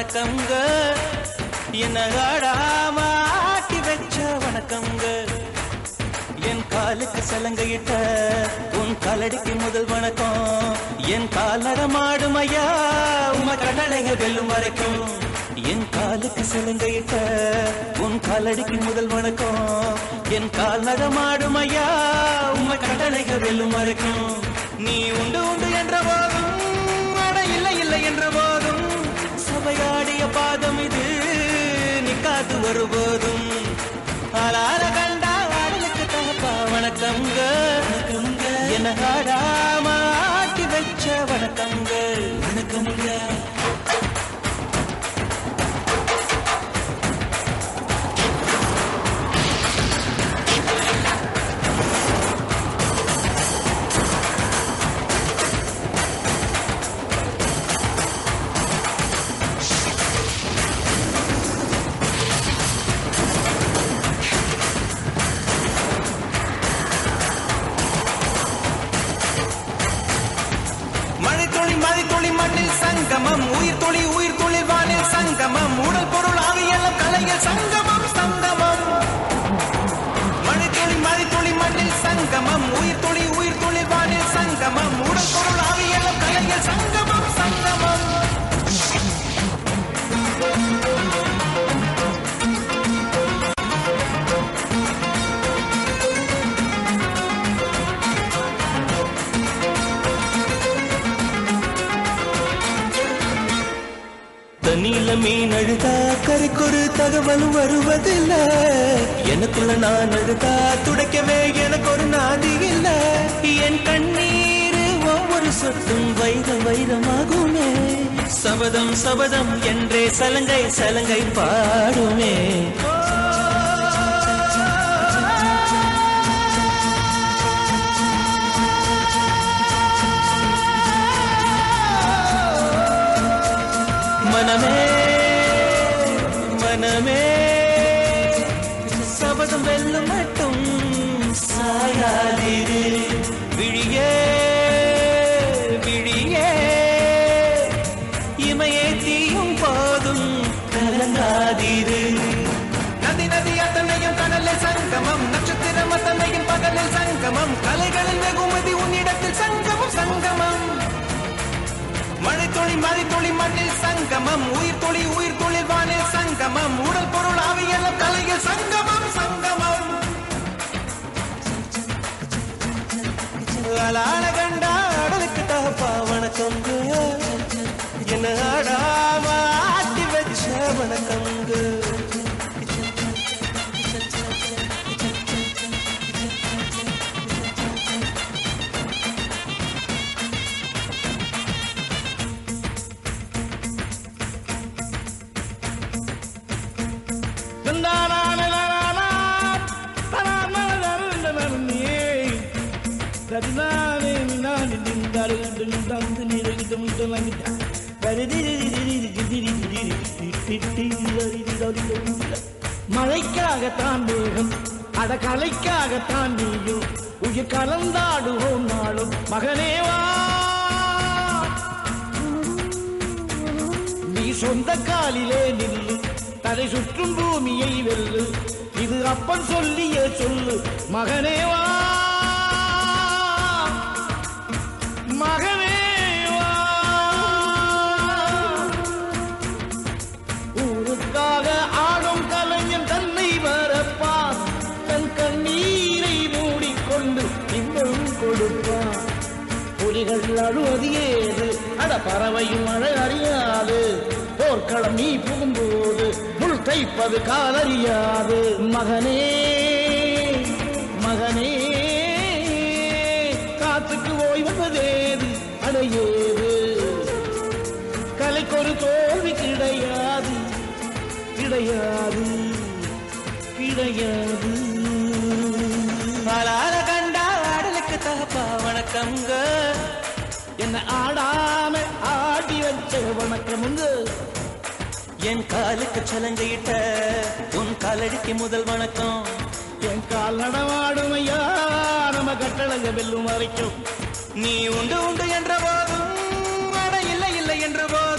வணக்கங்க. என்ன ஆடாம ஆட்டி வச்ச வணக்கங்க. என் காலுக்கு சலங்கையிட்ட உன் காலடிக்கு முதல் வணக்கம். என் கால் நடமாடும் ஐயா உம கடலைக வெல்லும் வரைக்கும். என் காலுக்கு சலங்கையிட்ட உன் காலடிக்கு முதல் வணக்கம். என் கால் நடமாடும் ஐயா உம கடலைக வெல்லும் வரைக்கும். நீ உண்டு உண்டு என்ற போதும் அட இல்லை இல்லை என்ற போதும் சபையாடிய பாதம் இது நிக்காது ஒருபோதும். ஆளார கண்டா ஆடலுக்கு தகப்பா வணக்கங்க. என்ன ஆடாம ஆட்டி வச்ச வணக்கங்க. வணக்கங்க. மழைத்துளி மண்ணில் சங்கமம், உயிர் துளி வானில் சங்கமம், உடல் பொருள் ஆவியெல்லாம் கலையில் சங்கமம் சங்கமம். மழைத்துளி மண்ணில் சங்கமம், உயிர் துளி வானில் சங்கமம், உடல் பொருள் ஆவியெல்லாம் கலையில் சங்கமம் சங்கமம். தண்ணியில மீன் அழுதா கரைக்கொரு தகவலும் வருவதில்லை. எனக்குள்ள நான் அழுதா துடைக்கவே எனக்கு ஒரு நாதி இல்லை. என் கண்ணீர் ஒவ்வொரு சொட்டும் வைரம் வைரமாகுமே. சபதம் சபதம் என்றே சலங்கை சலங்கை பாடுமே. மனமே மனமே சபதம் வெல்லும் மட்டும் சாயாதிரு. விழியே விழியே இமையே தீயும் போதும் கலங்காதிரு. நதி நதி அத்தனையும் கடலில் சங்கமம், நட்சத்திரம் அத்தனையும் பகலில் சங்கமம், கலைகளின் வெகுமதி உன்னிடத்தில் சங்கமம் சங்கமம். மழைத்துளி மண்ணில் சங்கமம், உயிர் துளி வானில் சங்கமம், உடல் பொருள் ஆவியெல்லாம் கலையில் சங்கமம் சங்கமம். ஆளான கண்டா ஆடலுக்கு தகப்பா வணக்கங்க. என்ன ஆடாம ஆட்டி வச்ச வணக்கங்க. மழைக்காகத்தான் வேகம் அட கலைக்காகத்தான் நீயும் உயிர் கலந்தாடுவோம் நாளும் மகனேவா. நீ சொந்த காலிலே நில்லு, தலை சுற்றும் பூமியை வெல்லு. இது அப்பன் சொல்லிய சொல்லு மகனேவா மகனேவா. ஊருக்காக ஆடும் கலைஞன் தன்னை வரப்பான், தன் கண்ணீரை மூடிக்கொண்டு இன்னும் கொடுப்பான். புலிகள் அழுவது ஏது அட பறவையும் மழை அறியாது. போர்க்களம் நீ புகும்போது முள் தைப்பது காலறியாது. மகனே மகனே காத்துக்கு ஓய்வதேது அடையேது. கலைக்கொரு தோல்வி கிடையாது கிடையாது கிடையாது. ஆளான கண்டா ஆடலுக்கு தகப்பா வணக்கங்க. என்ன ஆடாம ஆடி வச்ச வணக்கமுங்க. என் காலுக்கு சலங்கையிட்ட உன் காலடிக்கு முதல் வணக்கம். என் கால் நடமாடும் ஐயா நம்ம கட்டளங்க வெல்லும் வரைக்கும். நீ உண்டு உண்டு என்ற போதும் அட இல்லை இல்லை என்ற போதும்